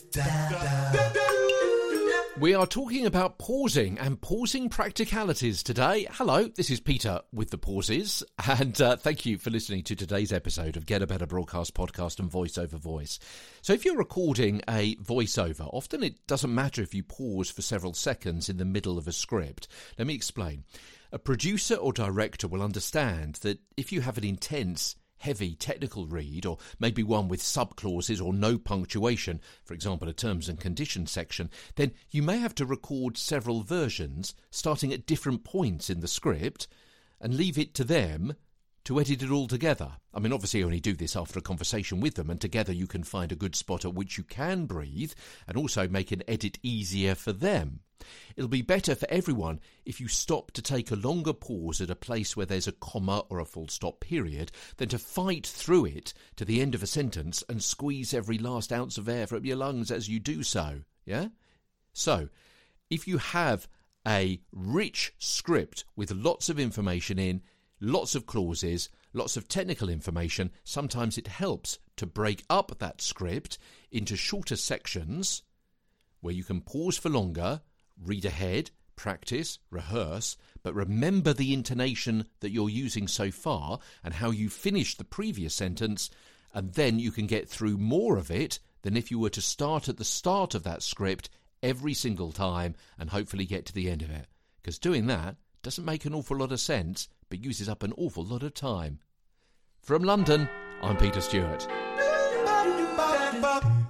We are talking about pausing and pausing practicalities today. Hello, this is Peter with the pauses, and thank you for listening to today's episode of Get a Better Broadcast Podcast and Voice Over Voice. So if you're recording a voiceover, often it doesn't matter if you pause for several seconds in the middle of a script. Let me explain. A producer or director will understand that if you have an intense, heavy technical read, or maybe one with subclauses or no punctuation, for example a terms and conditions section, then you may have to record several versions starting at different points in the script and leave it to them to edit it all together. I mean, obviously you only do this after a conversation with them, and together you can find a good spot at which you can breathe and also make an edit easier for them. It'll be better for everyone if you stop to take a longer pause at a place where there's a comma or a full stop period than to fight through it to the end of a sentence and squeeze every last ounce of air from your lungs as you do so. Yeah? So, if you have a rich script with lots of information in, lots of clauses, lots of technical information, sometimes it helps to break up that script into shorter sections where you can pause for longer, read ahead, practice, rehearse, but remember the intonation that you're using so far and how you finished the previous sentence, and then you can get through more of it than if you were to start at the start of that script every single time and hopefully get to the end of it. Because doing that doesn't make an awful lot of sense, but uses up an awful lot of time. From London, I'm Peter Stewart.